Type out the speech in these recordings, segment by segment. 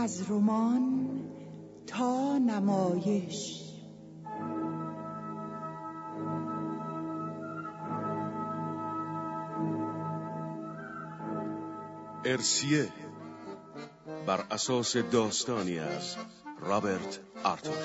از رمان تا نمایش. ارسیه بر اساس داستانی از رابرت آرتور.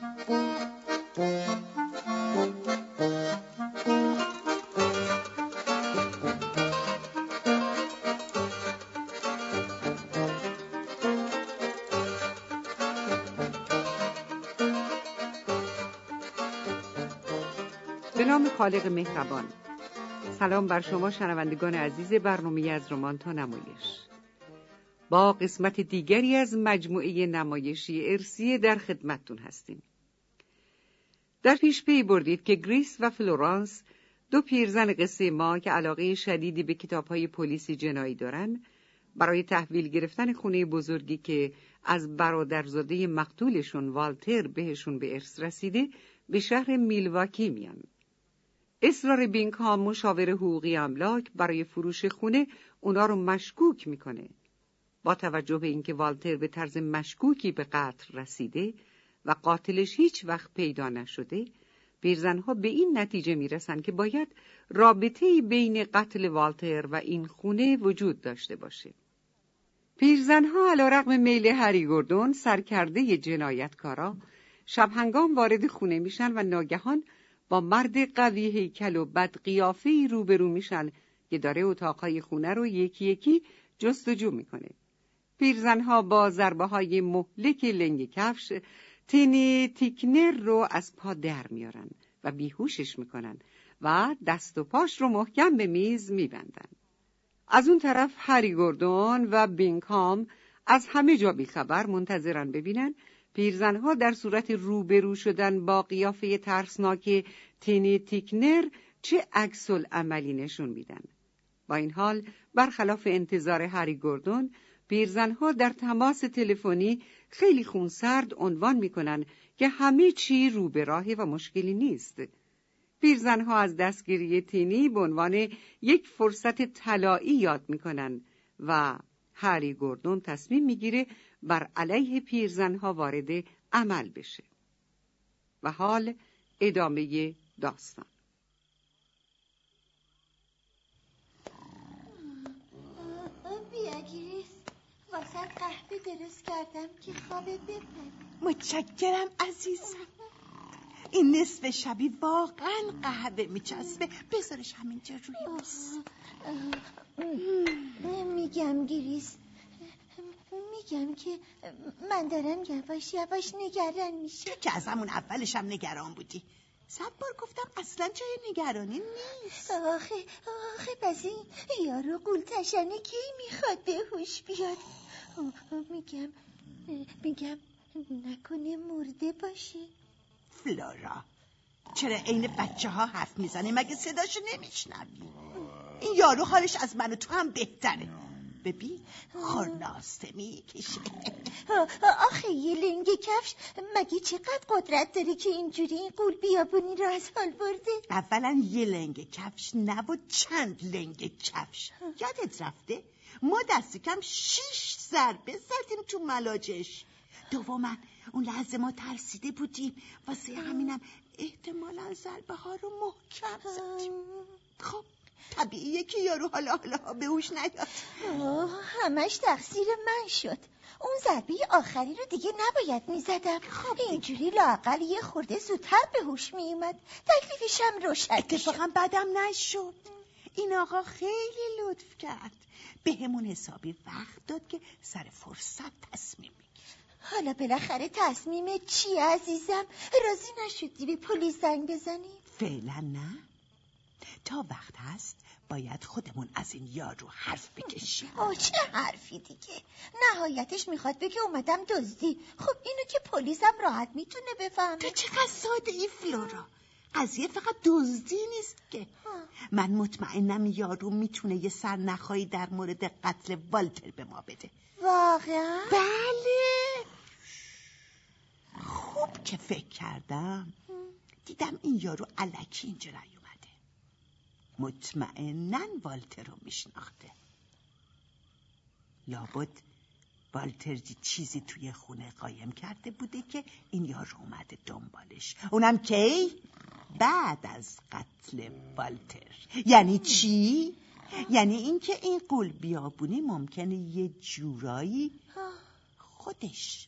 به نام خالق مهربان. سلام بر شما شنوندگان عزیز برنامه از رمان تا نمایش. با قسمت دیگری از مجموعه نمایشی ارسیه در خدمتتون هستیم. در پیش پی بردید که گریس و فلورانس، دو پیرزن قصه ما که علاقه شدیدی به کتاب‌های پلیسی جنایی دارن، برای تحویل گرفتن خونه بزرگی که از برادرزاده مقتولشون والتر بهشون به ارث رسیده، به شهر میلواکی میان. اصرار بینگهام مشاور حقوقی املاک برای فروش خونه اونا رو مشکوک میکنه. با توجه به اینکه والتر به طرز مشکوکی به قتل رسیده و قاتلش هیچ وقت پیدا نشده، پیرزنها به این نتیجه میرسن که باید رابطه‌ای بین قتل والتر و این خونه وجود داشته باشه. پیرزنها علیرغم میل هری گوردون، سرکرده جنایتکارا، شب هنگام وارد خونه میشن و ناگهان با مرد قوی هیکل و بد قیافه‌ای روبرو میشن که داره اتاقهای خونه رو یکی یکی جستجو میکنه. پیرزنها با ضربه‌های مهلک لنگ کفش تینی تیکنر رو از پا در میارن و بیهوشش میکنن و دست و پاش رو محکم به میز میبندن. از اون طرف هری گوردون و بینگهام از همه جا بیخبر منتظرن ببینن پیرزنها در صورت روبرو شدن با قیافه ترسناک تینی تیکنر چه عکس‌العملی نشون میدن. با این حال برخلاف انتظار هری گوردون، پیرزنها در تماس تلفنی خیلی خونسرد عنوان میکنن که همه چی رو به راهه و مشکلی نیست. پیرزنها از دستگیری تینی به عنوان یک فرصت طلایی یاد میکنن و هری گوردون تصمیم میگیره بر علیه پیرزنها وارد عمل بشه. و حال ادامه داستان. بیا گریس، واسه قهوه درست کردم که خوابت بپره. متشکرم عزیزم. این نصف شبی واقعا قهوه میچسبه. بذارش همینجا روی میز. میگم گریس، میگم که من دارم یواش یواش نگران میشه. که از همون اولش هم نگران بودی. 100 بار گفتم اصلا جای نگرانی نیست. آخه پس این یارو قولتشنه کی میخواد به هوش بیاد؟ میگم نکنه مرده باشه. فلورا، چرا عین بچه ها حرف میزنه؟ مگه صداشو نمیشنوی؟ این یارو حالش از من و تو هم بهتره. ببین خورناسته میکشه. آخه یه لنگ کفش مگه چقدر قدرت داره که اینجوری این قول بیابونی رو از حال برده؟ اولا یه لنگ کفش نبود، چند لنگ کفش. یادت رفته؟ ما دست کم 6 ضربه زدیم تو ملاجش. دوما اون لحظه ما ترسیده بودیم، واسه همینم احتمالا ضربه ها رو محکم زدیم. خب طبیعیه که یارو حالا به هوش نیاد. همش تقصیر من شد. اون ضربه آخری رو دیگه نباید میزدم. خب اینجوری لااقل یه خورده زودتر به هوش میومد. تکلیفشم روشن. اتفاقا بدم نشد. این آقا خیلی لطف کرد، به همون حسابی وقت داد که سر فرصت تصمیم بگیر. حالا بالاخره تصمیم چی عزیزم؟ راضی نشدی به پلیس زنگ بزنی؟ فعلا نه. تا وقت هست باید خودمون از این یارو حرف بکشیم. چه حرفی دیگه؟ نهایتش میخواد بگه اومدم دزدی. خب اینو که پلیس هم راحت میتونه بفهمه. تو چقدر ساده ای فلورا. قضیه فقط دزدی نیست که. من مطمئنم یارو میتونه یه سرنخایی در مورد قتل والتر به ما بده. واقعا؟ بله. خوب که فکر کردم دیدم این یارو الکی اینجا نیومده. مطمئناً والتر رو میشناخته. لابد والتر چیزی توی خونه قایم کرده بوده که این یارو اومده دنبالش. اونم کی؟ بعد از قتل والتر. یعنی چی؟ یعنی اینکه این غول بیابونی ممکنه یه جورایی خودش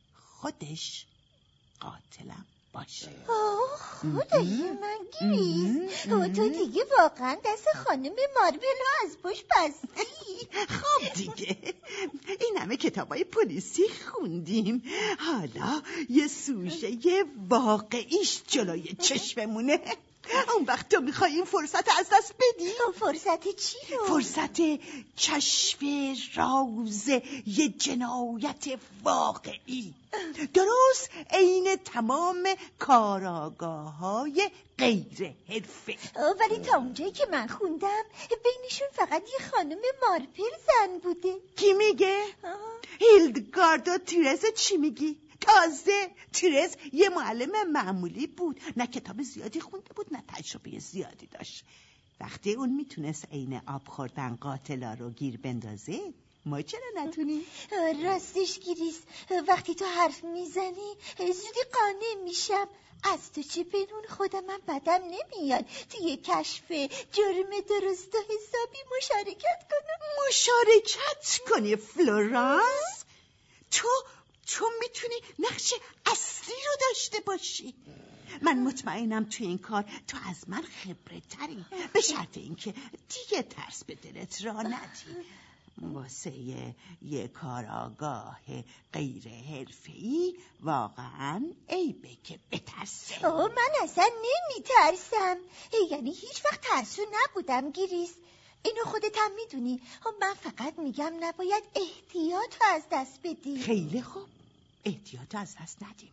قاتلم باشه. خدای من گریز، و تو دیگه واقعا دست خانم ماربلو از پشت بستی. خب دیگه این همه کتابای پلیسی خوندیم، حالا یه سوژه واقعیش جلوی چشممونه. اون وقت تو میخوای این فرصت از دست بدی؟ فرصت چی رو؟ فرصت کشف راز یه جنایت واقعی، درست عین تمام کاراگاه‌های غیر حرفه‌ای. ولی تا اونجایی که من خوندم بینشون فقط یه خانم مارپل زن بوده. کی میگه؟ هیلدگارد و تیرز چی میگی؟ تازه تیرز یه معلم معمولی بود، نه کتاب زیادی خونده بود نه تجربه زیادی داشت. وقتی اون میتونست عین آب خوردن قاتلا رو گیر بندازه، ما چرا نتونیم؟ راستش گریز، وقتی تو حرف میزنی زودی قانع میشم. از تو چه پنون خودمم بدم نمیاد توی کشف جرم درست و حسابی مشارکت کنم. مشارکت کنی فلورانس؟ تو میتونی نقش اصلی رو داشته باشی. من مطمئنم تو این کار تو از من خبره تری، به شرط اینکه دیگه ترس به دلت را ندی. واسه یه کاراگاه غیر حرفه‌ای واقعا عیبه که بترسه. من اصلا نمیترسم، یعنی هیچ وقت ترسو نبودم گریز، اینو خودت هم میدونی. من فقط میگم نباید احتیاط از دست بدی. خیلی خوب، احتیاط از دست ندیم.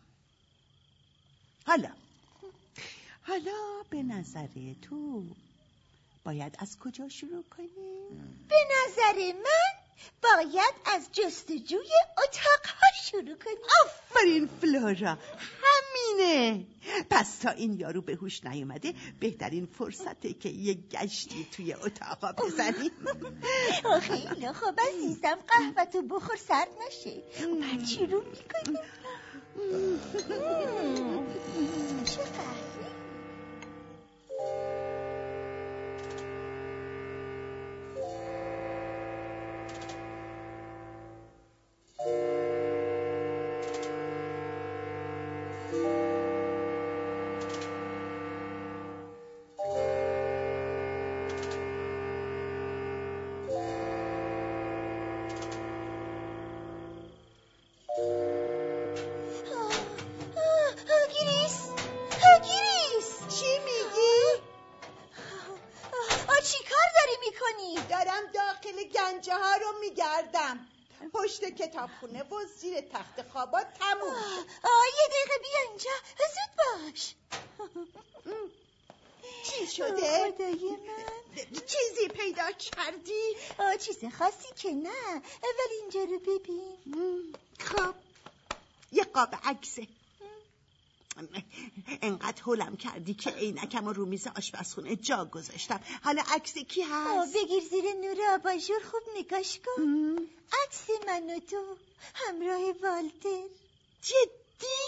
حالا به نظر تو باید از کجا شروع کنیم؟ به نظر من باید از جستجوی اتاقها شروع کنیم. آفرین فلورا، همینه. پس تا این یارو به هوش نیومده بهترین فرصته که یه گشتی توی اتاقا بزنیم. خیلی خوب عزیزم، قهوه تو بخور سرد نشه. بعد شروع میکنیم. چه قهوه؟ پشت کتابخونه و زیر تخت خوابا تموم شد. یه دقیقه بیا اینجا، زود باش. چی شده؟ خدای من، چیزی پیدا کردی؟ چیز خاصی که نه، ولی اینجا رو ببین. خب یه قاب عکسه. انقدر هولم کردی که عینکم رو میز آشپزخونه جا گذاشتم. حالا عکس کی هست؟ بگیر زیر نور آباژور خوب نگاش کن. عکس من و تو همراه والتر. جدی؟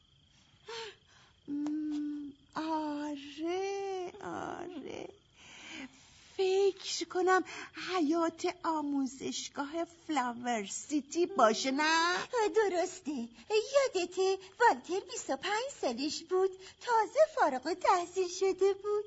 آره فکر کنم حیات آموزشگاه فلاور سیتی باشه، نه؟ درسته. یادته والتر 25 سالش بود، تازه فارغ التحصیل شده بود.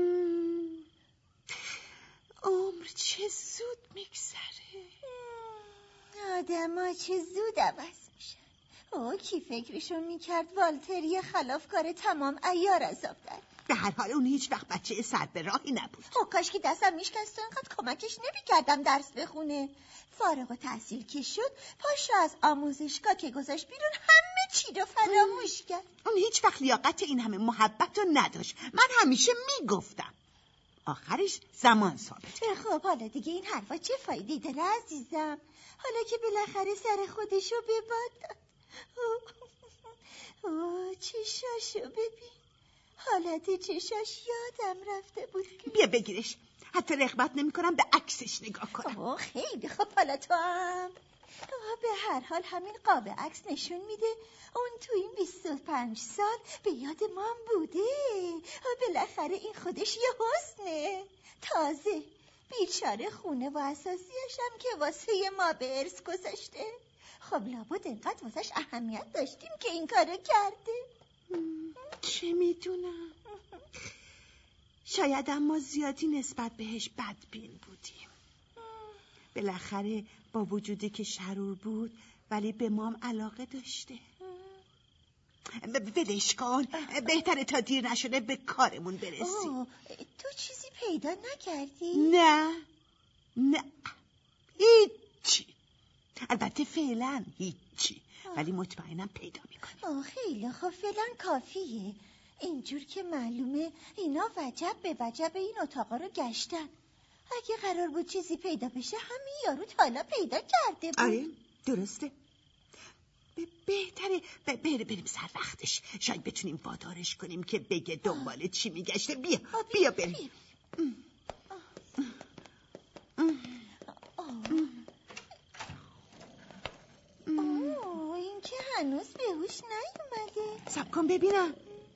عمر چه زود میگذره. آدم ها چه زود عوض میشن. کی فکرشو میکرد والتر یه خلافکار تمام عیار عذاب در. به هر حال اون هیچ وقت بچه سر به راهی نبود. کاش که دستم میشکست و اینقدر کمکش نمیکردم درس بخونه. فارغ التحصیل که شد پاشو از آموزشگاه که گذاشت بیرون همه چی رو فراموش کرد. اون هیچ وقت لیاقت این همه محبت رو نداشت. من همیشه میگفتم. آخرش زمان ثابت. خب حالا دیگه این حرفا چه فایده داره عزیزم؟ حالا که بالاخره سر خودشو به باد داد. چشاشو ببین، حالت چشاش یادم رفته بود. بیا بگیرش، حتی رغبت نمی کنم به عکسش نگاه کنم. خیلی خب، حالا تو هم به هر حال همین قاب عکس نشون میده اون تو این 25 سال به یاد ما بوده. بالاخره این خودش یه حسنه. تازه بیچاره خونه و اساسیش هم که واسه ما به ارث گذاشته. خب لابد انقدر واسش اهمیت داشتیم که این کارو کرده. چه میدونم، شاید اما زیادی نسبت بهش بدبین بودیم. بالاخره با وجودی که شرور بود ولی به مام علاقه داشته. ولش کن، بهتره تا دیر نشده به کارمون برسیم. تو چیزی پیدا نکردی؟ نه هیچی، البته فعلا هیچی، ولی مطمئنم پیدا میکنیم. خیلی خب، فعلا کافیه. اینجور که معلومه اینا وجب به وجب این اتاقا رو گشتن. اگه قرار بود چیزی پیدا بشه همین یارو تا حالا پیدا کرده بود. آره درسته. بهتره بریم سر وقتش. شاید بتونیم وادارش کنیم که بگه دنبال چی میگشته. بیا بریم. این که هنوز به هوش نیومده. صبر کن ببینم.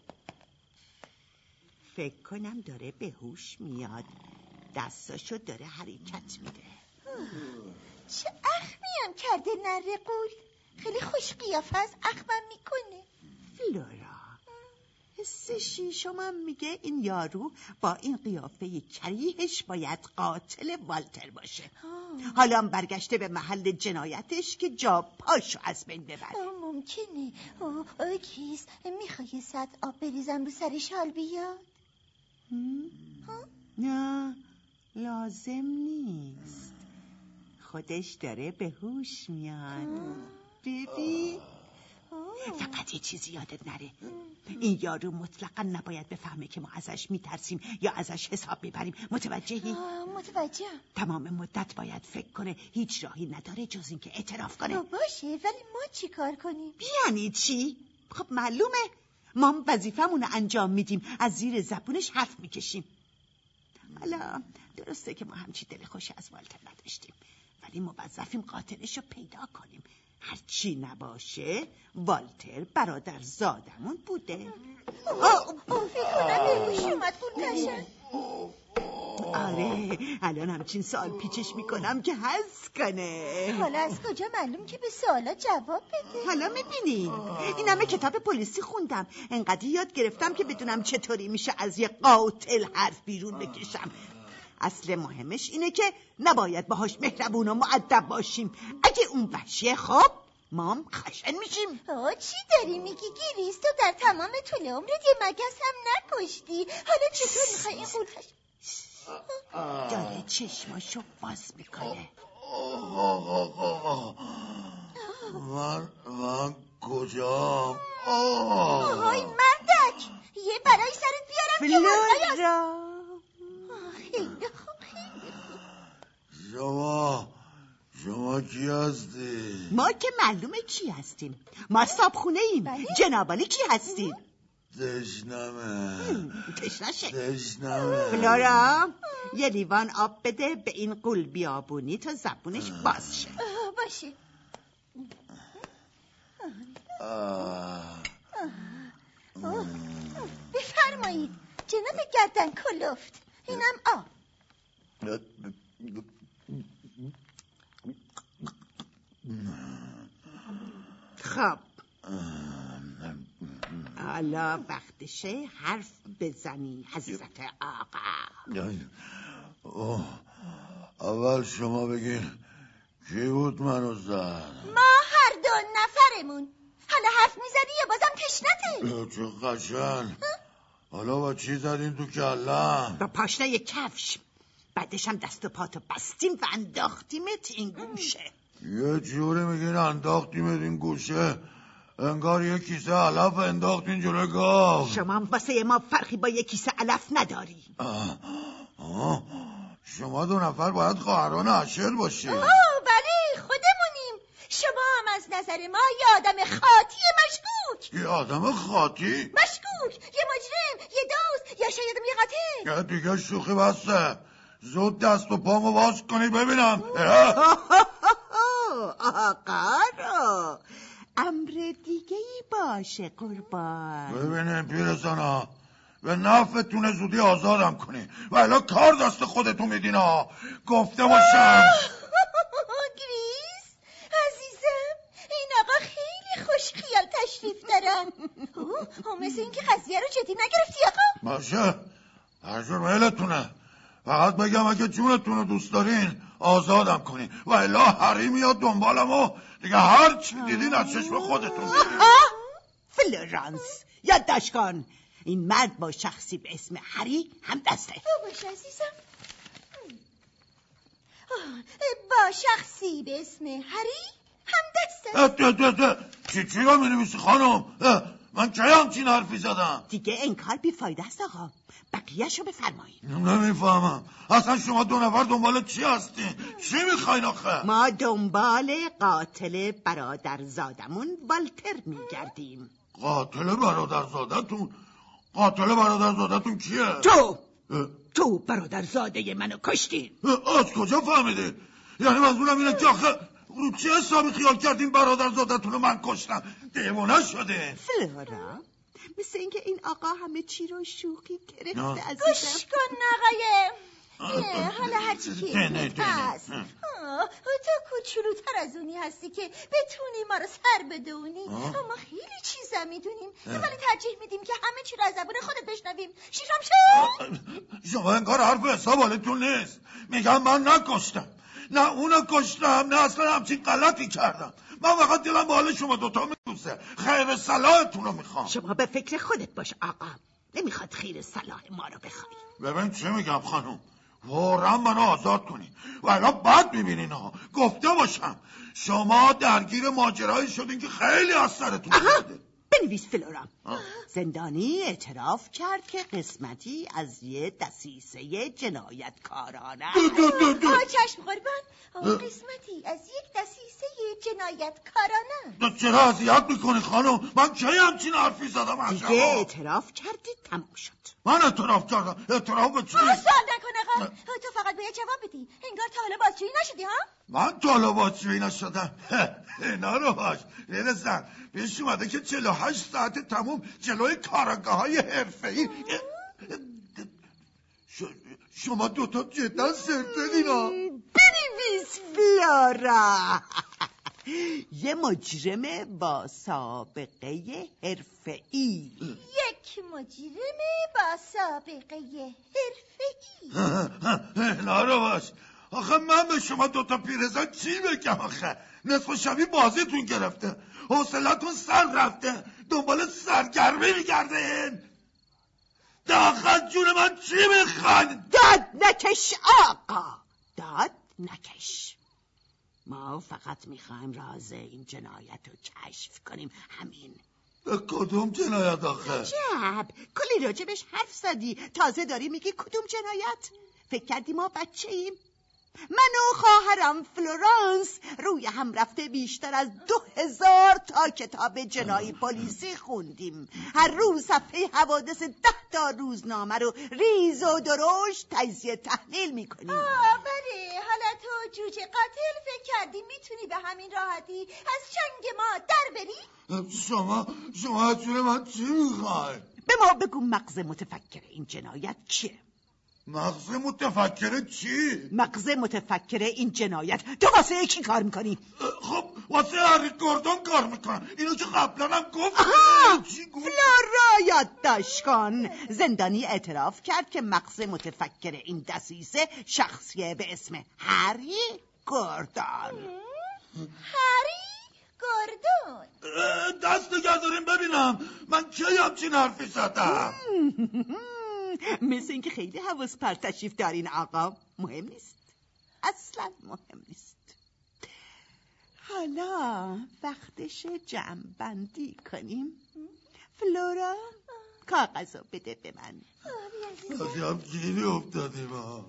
فکر کنم داره به هوش میاد. دستاشو داره حرکت میده. چه اخمی هم کرده نره قول. خیلی خوش قیافه از اخمم میکنه. فلورا، حس شیشمم میگه این یارو با این قیافه کریهش باید قاتل والتر باشه. حالا هم برگشته به محل جنایتش که جا پاشو از بین ببره. ممکنه. کیس میخوای ساعت آب بریزم رو سرش حال بیاد؟ نه لازم نیست، خودش داره به هوش میاد. ببین فقط یه چیزی یادت نره، این یارو مطلقا نباید بفهمه که ما ازش میترسیم یا ازش حساب میبریم. متوجهی؟ متوجهم. تمام مدت باید فکر کنه هیچ راهی نداره جز این که اعتراف کنه. باشه، ولی ما چی کار کنیم؟ یعنی چی؟ خب معلومه ما وظیفمون رو انجام میدیم، از زیر زبونش حرف میکشیم. حالا درسته که ما همچی دل خوشی از والتر نداشتیم، ولی موظفیم قاتلش رو پیدا کنیم. هرچی نباشه والتر برادر زادمون بوده. فکر کنم بهوش اومد قولتشن. آره الان همچین سوال پیچش میکنم که حس کنه. حالا از کجا معلوم که به سوالا جواب بده؟ حالا میبینین این همه کتاب پلیسی خوندم، انقدر یاد گرفتم که بدونم چطوری میشه از یه قاتل حرف بیرون بکشم. اصل مهمش اینه که نباید باهاش مهربون و مؤدب باشیم. اگه اون وحشیه خب مام خشن میشیم. چی داری میگی گیریس؟ تو در تمام طول عمرت یه مگس هم نکشتی، حالا چطور میخوای این قولتش؟ داره چشماشو باز میکنه. من کجام؟ آهای مردک، یه برای سرت بیارم که فلورا. خیلی خوب. شما کی هستی؟ ما که معلومه کی هستیم، ما صابخونه ایم. جنابالی کی هستیم؟ تشنمه. فلورا یه لیوان آب بده به این قول بیابونی تا زبونش باز شه. باشه. بفرمایید جناب گردن کلفت، اینم آب. خب حالا وقتشه حرف بزنی حضرت آقا. اول شما بگین کی بود منو زد؟ ما هر دو نفرمون. حالا حرف میزنی یا بازم تشنته؟ چه قشنگ. حالا با چی زدین تو کلم؟ با پاشنه کفش. بعدش هم دست و پاتو بستیم و انداختیمت این گوشه. یه جوری میگین انداختیمت این گوشه انگار یه کیسه علف انداختین جلوی گاو. شما هم واسه ما فرقی با یه کیسه علف نداری. شما دو نفر باید خواهران اشل باشید. بله خودمونیم. شما هم از نظر ما یه آدم خاطی مشکوک. یه آدم خاطی؟ مشکوک، یه مجرم، یه دوست، یا شاید یه قاتل. دیگه شوخی بسته. زود دست و پامو باز کنید ببینم. آقا رو. امر دیگه ای باشه قربان. ببینیم پیرزانا، به نفعتون زودی آزادم کنی و الا کار دست خودتون میدین ها. گفته باشم. گریس عزیزم، این آقا خیلی خوش خیال تشریف دارن. مثل اینکه قضیه رو جدی نگرفتی آقا. باشه، هر جور میلتونه. فقط بگم اگه جونتون رو دوست دارین آزادم کنین و الا هری میاد دنبالم و دیگه هر چی دیدین از چشم خودتون دیدین. فلورانس یادداشت کن، این مرد با شخصی به اسم هری هم دسته. باشه عزیزم. با شخصی به اسم هری هم دسته. چی رو می‌نویسی خانم؟ من کی همچین حرفی زدم؟ دیگه انکار بیفایده است آقا، بقیه‌شو بفرمایید. نمیفهمم اصلا شما دو نفر دنبال چی هستین؟ چی میخواین آخه؟ ما دنبال قاتل برادرزادمون والتر میگردیم. قاتل برادرزادتون؟ قاتل برادرزادتون کیه؟ تو برادرزاده منو کشتی. از کجا فهمیدی؟ یعنی منظورم اینه که آخه رو چه حسابی خیال کردین برادرزادتون رو من کشتم؟ دیوانه شده. فلورا، مثل اینکه این آقا همه چی رو شوخی گرفته عزیزم. گوش کن آقای. حالا هرچی که هست، تو کوچولوتر از اونی هستی که بتونی ما رو سر بدونی. ما خیلی چیزا میدونیم ولی ترجیح میدیم که همه چی رو از زبون خودت بشنویم. شیرم شد. شما انگار حرف حساب حالتون نیست. میگم من نکشتم، نه اونو کشتم، نه اصلا همچین غلطی کردم. من فقط دلم با حال شما دوتا میدوسه. خیر صلاحتون رو میخوام. شما به فکر خودت باش آقا، نمیخواد خیر صلاح ما رو بخوای. ببین چی میگم خانم، فوراً منو آزاد کنین و الا بد میبینین ها. گفته باشم شما درگیر ماجرایی شدین که خیلی از سرتون اومده. بنویس فلورا. زندانی اعتراف کرد که قسمتی از یه دسیسه جنایتکارانه. چشم قربان، قسمتی از یک دسیسه جنایتکارانه. چرا اذیت میکنی خانم؟ من کی همچین حرفی زدم؟ دیگه اعتراف کردی تموم شد. من اعتراف کردم؟ اعتراف به چی؟ سوال نکن آقا، تو فقط باید جواب بدی. انگار تا حالا بازجویی نشدی ها؟ من تا حالا بازجویی نشدم؟ اینا رو باش رزن پیش اومده که 48 ساعت تموم جلوی کارگاه‌های حرفه‌ای. شما دوتا جدا سرتدین ها. بنویس فلورا. یه مجرم با سابقه حرفه‌ای. یک مجرم با سابقه حرفه‌ای. نارو باش. آخه من به شما دوتا پیرزن چی بگم آخه؟ نصف شبی بازیتون گرفته، حوصلتون سر رفته، دنبال سرگرمی میگردین. داخل جون من چی میخواین؟ داد نکش آقا، داد نکش. ما فقط میخوایم راز این جنایت رو کشف کنیم، همین. کدوم جنایت آخه؟ عجب، کلی راجبش حرف زدی، تازه داری میگی کدوم جنایت؟ فکر کردی ما بچه ایم؟ من و خواهرم فلورانس روی هم رفته بیشتر از 2000 تا کتاب جنایی پلیسی خوندیم. هر روز صفحه حوادث 10 تا روزنامه رو ریز و درشت تجزیه تحلیل میکنیم. بله، حالا تو جوجه قاتل فکر کردی میتونی به همین راحتی از چنگ ما در بری؟ شما از جون من چی میخوای؟ به ما بگو مغز متفکر این جنایت کیه؟ مغز متفکر چی؟ مغز متفکر این جنایت. تو واسه کی کار میکنی؟ خب واسه هری گوردون کار میکنم. اینو که قبلا هم گفت. فلورا یادداشت کن. زندانی اعتراف کرد که مغز متفکر این دسیسه شخصیه به اسم هری گوردون. هری گوردون؟ دست نگه داریم ببینم من کی همچین حرفی زدم. مثل اینکه خیلی حواس پرت تشریف دارین آقا. مهم نیست، اصلا مهم نیست. حالا وقتش جمع بندی کنیم. فلورا کاغذو بده به من. عجب گیری افتادیم ها.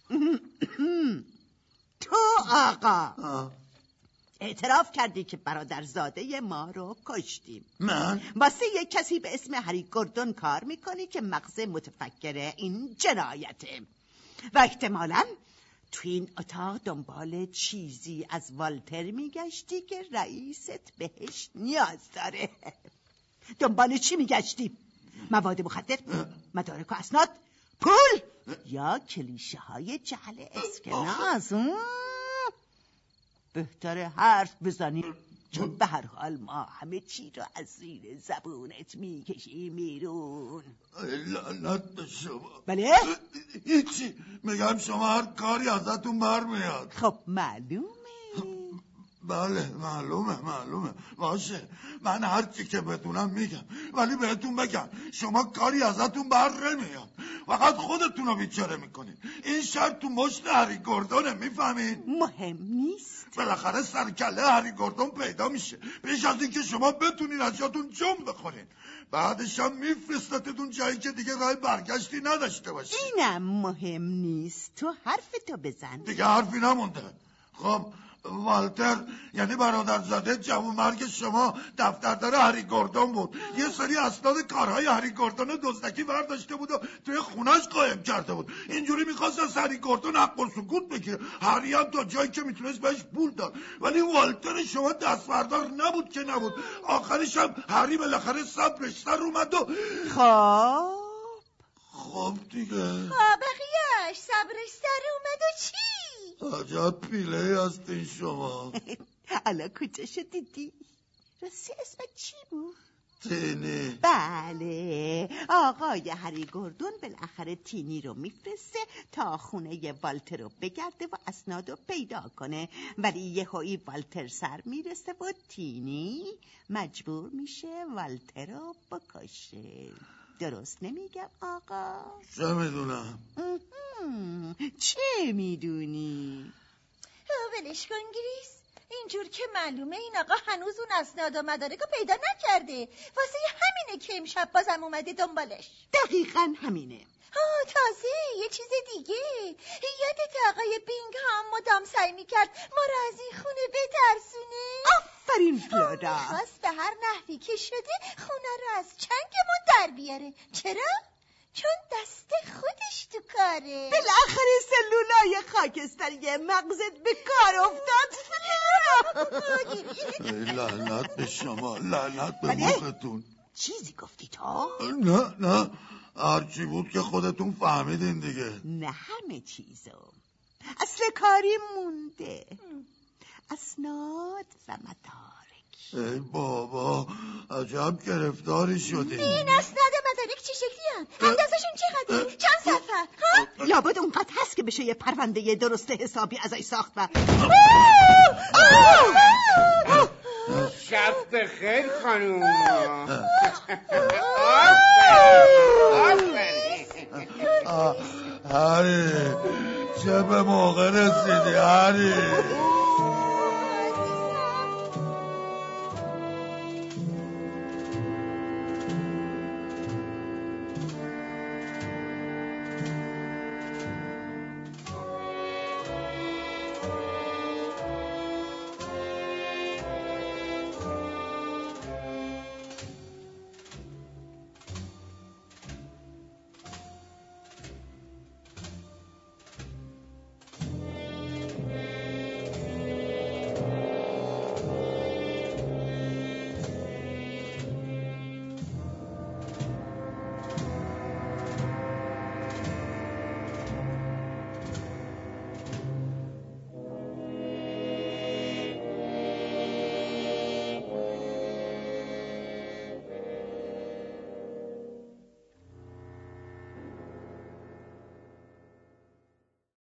تو آقا اعتراف کردی که برادرزاده ما رو کشتیم. من؟ واسه یک کسی به اسم هری گوردون کار میکنی که مغز متفکر این جنایته و احتمالاً تو این اتاق دنبال چیزی از والتر میگشتی که رئیست بهش نیاز داره. دنبال چی میگشتی؟ مواد مخدر؟ مدارک و اسناد؟ پول؟ یا کلیشه های جعل اسکناس؟ بهتره حرف بزنی، چون به هر حال ما همه چی رو از زیر زبونت میکشیم بیرون. لعنت به شما. بله؟ هیچی، میگم شما هر کاری ازتون برمیاد. خب معلومه. بله معلومه باشه، من هر چی که بدونم میگم، ولی بهتون بگم شما کاری ازتون بر نمیاد، فقط خودتون رو بیچاره میکنین. این شهر تو مشت هری گوردونه، میفهمین؟ مهم نیست، بالاخره سرکله هری گوردون پیدا میشه پیش از اینکه شما بتونین از جاتون جم بخورین. بعدش هم میفرستتتون جایی که دیگه راه برگشتی نداشته باشین. اینم مهم نیست، تو حرفتو بزن. دیگه حرفی نمونده. خب والتر یعنی برادرزاده جوانمرگ شما دفتردار هری گوردون بود. یه سری اسناد کارهای هری گوردون دزدکی برداشته بود و توی خونش قایم کرده بود. اینجوری میخواست از هری گوردون حق و سکوت بگیره. هری هم تا جایی که میتونست بهش پول داد، ولی والتر شما دستبردار نبود که نبود. آخرش هم هری بالاخره صبرش سر اومد و خب دیگه بقیهش صبرش سر اومد و چی؟ عجب پیله هستین شما. حالا کجاشو دیدی؟ راستی اسمت چی بود؟ تینی. بله، آقای هری گوردون بالاخره تینی رو میفرسته تا خونه والتر رو بگرده و اسناد رو پیدا کنه، ولی یهویی والتر سر میرسه و تینی مجبور میشه والتر رو بکشه. درست نمیگم آقا؟ چه میدونم؟ چه میدونی؟ ولش کن گریس، اینجور که معلومه این آقا هنوز اون اسناد و مدارک رو پیدا نکرده، واسه همینه که امشب بازم اومده دنبالش. دقیقاً همینه. تازه یه چیز دیگه، یادت آقای بینگهام مدام سعی میکرد ما رو از این خونه بترسونه؟ آفرین فلورا. خواست به هر نحوی که شده خونه رو از چنگمون در بیاره. چرا؟ چون دست خودش تو کاره. بالاخره سلولای خاکستری مغزت به کار افتاد فلورا. لعنت به شما، لعنت به مختون. چیزی گفتی تو؟ نه هرچی بود که خودتون فهمیدین دیگه. نه همه چیزو، اصل کاری مونده، اسناد و مدارک. ای بابا عجب گرفتاری شدیم. این اسناد مدارک چه شکلی هم؟ اندازشون چقدره؟ چند صفحه؟ لابد اونقدر هست که بشه یه پرونده درست حسابی ازش ساخت. شب بخیر خانوم. هری چه به موقع رسیدی هری.